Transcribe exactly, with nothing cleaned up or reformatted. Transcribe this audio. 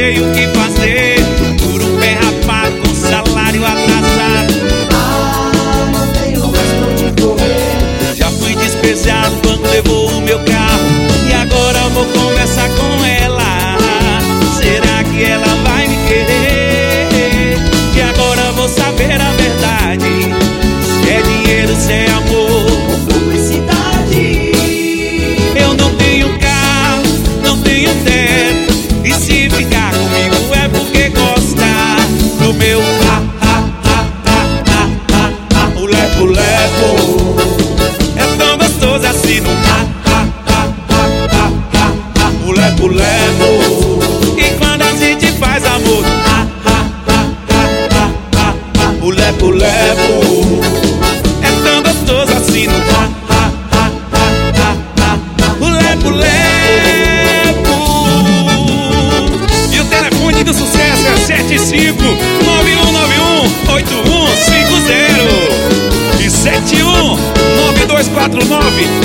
sei o que fazer por um pé rapado com salário atrasado. Ah, não tenho mais pra onde correr. Já fui despejado quando levou o meu carro e agora eu vou conversar com ela. Será que ela vai me querer? E agora eu vou saber a verdade. Se é dinheiro, se é amor Ou publicidade. Eu não tenho carro, não tenho teto, e se ficar comigo é porque gosta do meu ha, ha, ha, ha, ha, ha, ha, o lepo, lepo. É tão gostoso assim no ha, ha, ha, ha, ha, ha, ha, o lepo, lepo. E quando a gente faz amor, ha, ha, ha, ha, ha, ha, ha, o lepo, lepo. É tão gostoso assim no ha, ha, ha, ha, ha, ha, ha, o lepo, lepo. E o telefone do sucesso é sete cinco nove um nove um oito um cinco zero e sete um nove dois quatro nove